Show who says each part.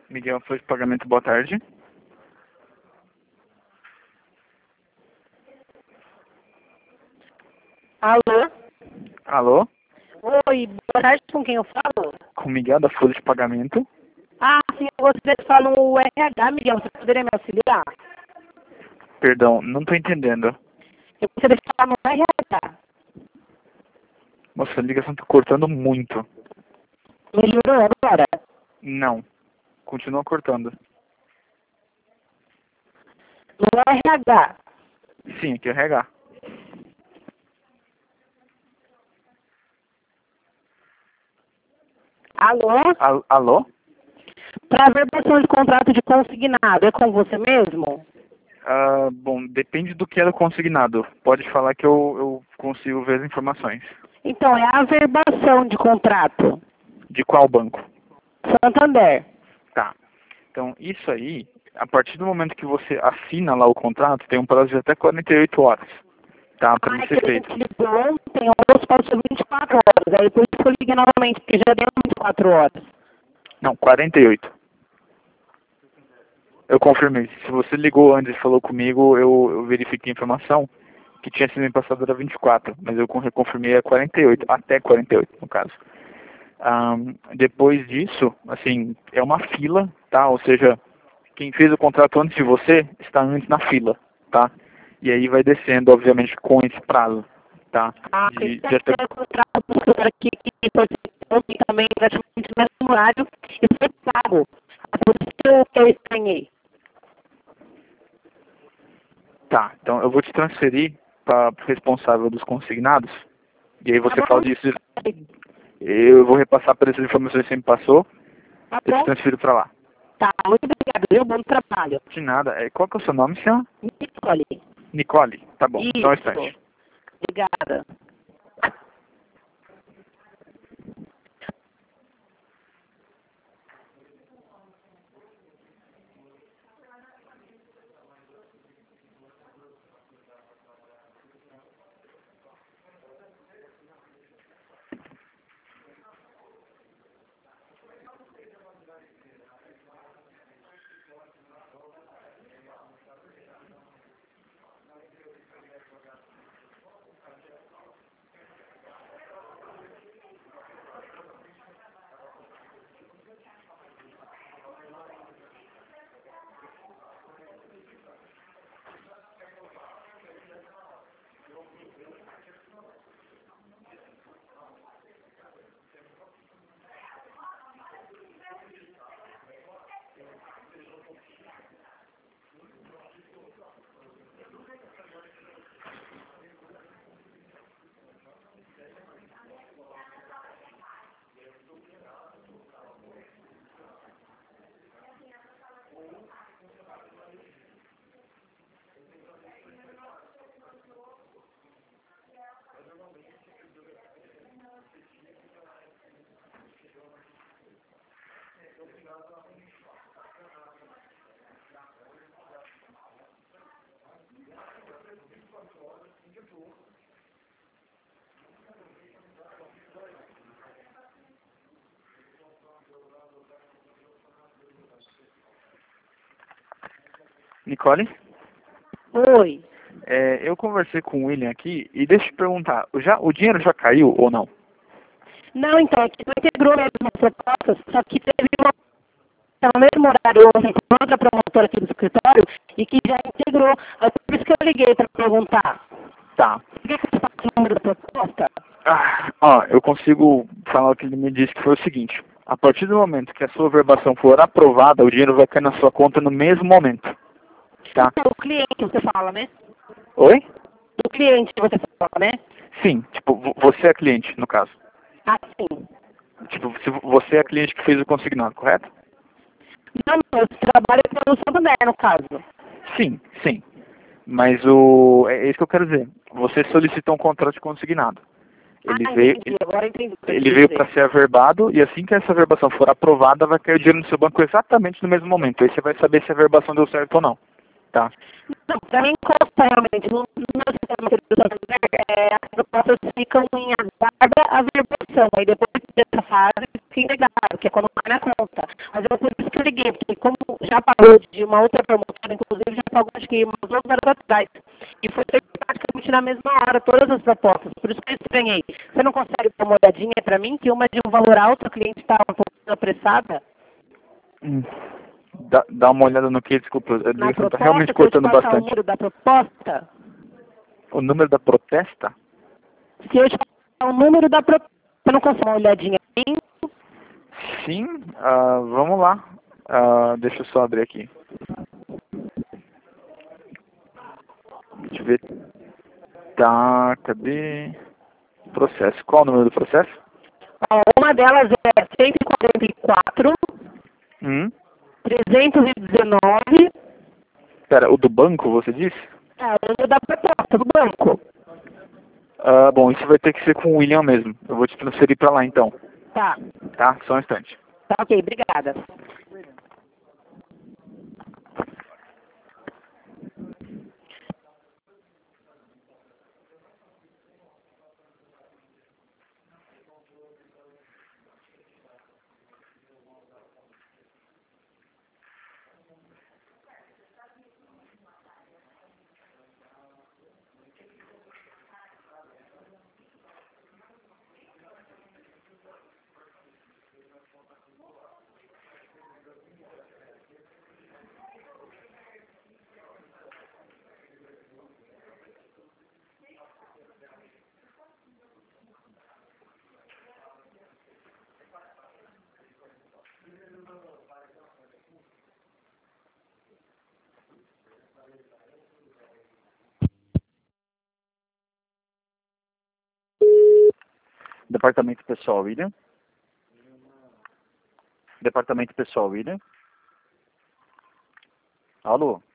Speaker 1: Miguel, foi de pagamento, boa tarde.
Speaker 2: Alô?
Speaker 1: Alô?
Speaker 2: Oi, boa tarde, com quem eu falo?
Speaker 1: Com Miguel da Folha de Pagamento.
Speaker 2: Ah, sim, eu gostaria de falar no RH, Miguel, você poderia me auxiliar?
Speaker 1: Perdão, não estou entendendo.
Speaker 2: Eu gostaria de falar no RH.
Speaker 1: Nossa, a ligação está cortando muito.
Speaker 2: Melhorou agora?
Speaker 1: Não, continua cortando.
Speaker 2: No RH.
Speaker 1: Sim, aqui é RH.
Speaker 2: Alô?
Speaker 1: Alô?
Speaker 2: Para averbação de contrato de consignado, é com você mesmo?
Speaker 1: Bom, depende do que era consignado. Pode falar que eu consigo ver as informações.
Speaker 2: Então, é a averbação de contrato.
Speaker 1: De qual banco?
Speaker 2: Santander.
Speaker 1: Tá. Então, isso aí, a partir do momento que você assina lá o contrato, tem um prazo de até 48 horas, tá? Para ele
Speaker 2: Ah, é que
Speaker 1: ser
Speaker 2: a
Speaker 1: feito.
Speaker 2: gente ligou ontem, hoje passou 24 horas. Aí por isso que eu liguei novamente, porque já deu 24 horas.
Speaker 1: Não, 48. Eu confirmei. Se você ligou antes e falou comigo, eu verifiquei a informação que tinha sido me passado era 24, mas eu reconfirmei a 48, até 48 no caso. Depois disso, assim, é uma fila, tá? Ou seja, quem fez o contrato antes de você está antes na fila, tá? E aí vai descendo, obviamente, com esse prazo, tá?
Speaker 2: Ah,
Speaker 1: De
Speaker 2: esse
Speaker 1: até...
Speaker 2: é o contrato do senhor aqui que foi ontem também praticamente no mesmo horário e foi pago. Por isso que eu estranhei.
Speaker 1: Tá, então eu vou te transferir para o responsável dos consignados, e aí
Speaker 2: Tá
Speaker 1: você fala
Speaker 2: bom?
Speaker 1: disso. Eu vou repassar para essas informações que você me passou,
Speaker 2: Tá
Speaker 1: eu te
Speaker 2: bom?
Speaker 1: transfiro para lá.
Speaker 2: Tá, muito obrigado, viu? Bom trabalho.
Speaker 1: De nada. Qual que é o seu nome, senhor?
Speaker 2: Nicole.
Speaker 1: Nicole. Tá bom. Só um
Speaker 2: Isso.
Speaker 1: instante.
Speaker 2: Obrigada.
Speaker 1: Nicole?
Speaker 2: Oi.
Speaker 1: Eu conversei com o William aqui e deixa eu te perguntar, o dinheiro já caiu ou não?
Speaker 2: Não, então, aqui não integrou mesmo as propostas, só que teve uma no mesmo horário ontem com outra promotora aqui do escritório e que já integrou. É por isso que eu liguei para perguntar.
Speaker 1: Tá.
Speaker 2: Quer que eu faça o número da proposta?
Speaker 1: Eu consigo falar o que ele me disse, que foi o seguinte. A partir do momento que a sua verbação for aprovada, o dinheiro vai cair na sua conta no mesmo momento. Tá?
Speaker 2: Então, o cliente você fala, né?
Speaker 1: Oi?
Speaker 2: Do cliente você fala, né?
Speaker 1: Sim, tipo, você é cliente, no caso.
Speaker 2: Ah, sim.
Speaker 1: Tipo, se você é a cliente que fez o consignado, correto?
Speaker 2: Não, não, esse trabalho é pelo Santander, no caso.
Speaker 1: Sim, sim. Mas é isso que eu quero dizer. Você solicitou um contrato de consignado.
Speaker 2: Ah,
Speaker 1: Ele veio,
Speaker 2: entendi, agora entendi o que eu
Speaker 1: ele
Speaker 2: quis
Speaker 1: veio para
Speaker 2: dizer.
Speaker 1: ser averbado e assim que essa averbação for aprovada, vai cair o dinheiro no seu banco exatamente no mesmo momento. Aí você vai saber se a averbação deu certo ou não. tá?
Speaker 2: Não, para mim consta realmente, no meu sistema aqui do Santander, as propostas ficam em aguarda a verbalização, aí depois dessa fase fica integrado, que é quando vai na conta. Mas eu por isso que eu liguei, porque como já pagou de uma outra promotora, inclusive já pagou acho que umas 2 horas atrás, e foi feito praticamente na mesma hora, todas as propostas, por isso que eu estranhei. Você não consegue dar uma olhadinha para mim, que uma é de um valor alto, a cliente está um pouco apressada?
Speaker 1: Dá uma olhada no que, desculpa, a
Speaker 2: Na
Speaker 1: ligação está
Speaker 2: proposta,
Speaker 1: realmente
Speaker 2: se eu te
Speaker 1: cortando
Speaker 2: passar o
Speaker 1: bastante.
Speaker 2: número da proposta,
Speaker 1: O número da protesta?
Speaker 2: se eu te passar o número da proposta, você não consegue uma olhadinha aí?
Speaker 1: Sim, vamos lá. Deixa eu só abrir aqui. Deixa eu ver. Tá, cadê? Processo. Qual o número do processo?
Speaker 2: Ó, uma delas é 144,
Speaker 1: Hum?
Speaker 2: 319,
Speaker 1: Pera, o do banco, você disse?
Speaker 2: é o número da proposta do banco.
Speaker 1: Bom, isso vai ter que ser com o William mesmo. Eu vou te transferir pra lá então.
Speaker 2: Tá,
Speaker 1: Tá? Só um instante.
Speaker 2: tá ok, obrigada.
Speaker 1: Departamento pessoal, William. Departamento pessoal, William. Alô?